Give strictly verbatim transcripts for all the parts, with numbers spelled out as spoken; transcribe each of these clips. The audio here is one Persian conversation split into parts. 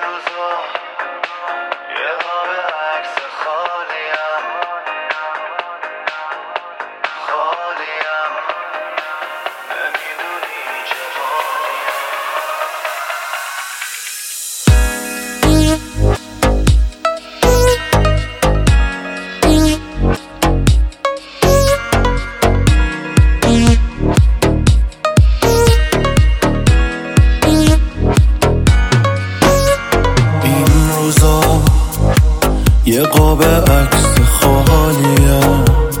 یه قاب عکس خالیم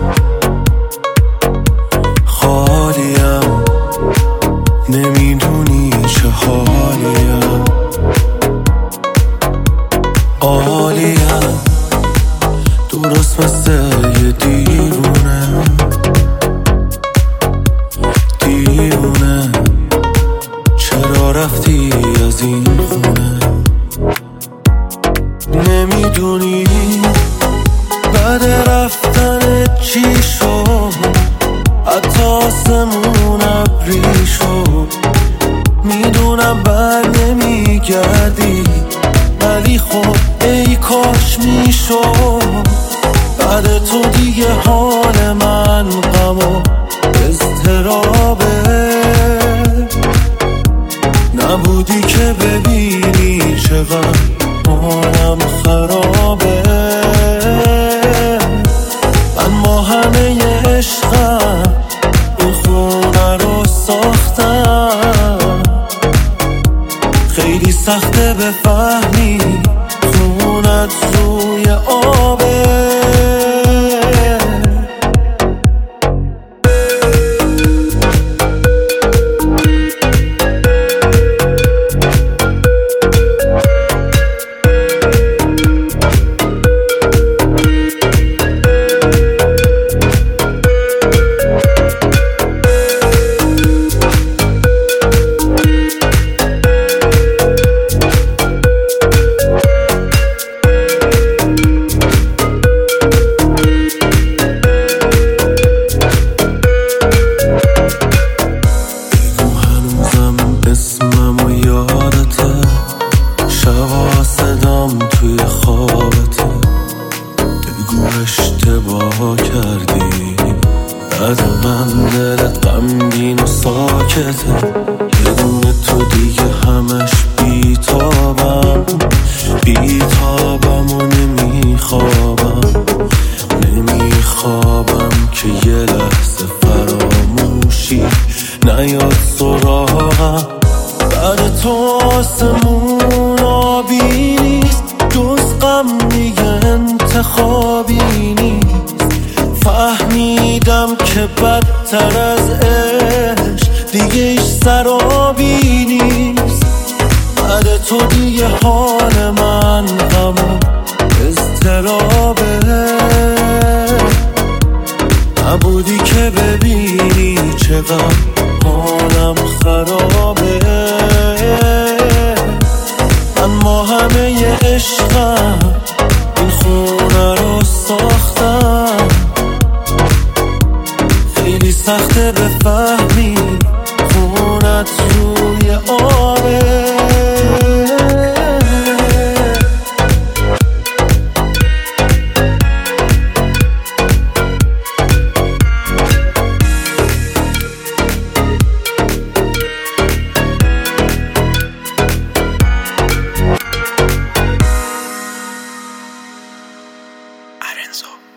خالیم نمیدونی چه حالیم عالیم درست مثل یه دیوونه دیوونه چرا رفتی از این خونه نمیدونی بعد رفتن چی شد حتی آسمون ابری شد میدونم بر نمیگردی ولی خب ای کاش میشد بعد تو دیگه حال من غم و اضطرابه نبودی که ببینی چقدر حالم خرابه من با همه عشقم این خونه رو ساختم خیلی سخته بفهمی خونت روی آبه اشتباه کردی بعد من دلت غمگین و ساکته یه دونه تو دیگه همش بیتابم بیتابم و نمیخوابم نمیخوابم که یه لحظه فراموشی نیاد سراغم بعد تو آسمون آبی نیست جز غم دیگه انتخابی نیست فهمیدم که بدتر از عشق دیگه ایش سرابی نیست بعد تو دیگه حال من غم و اضطرابه نبودی که ببینی چقدر حالم خرابه من با همه عشقم این خونه رو ساختم خیلی سخته بفهمی خونت روی آبه Arenzo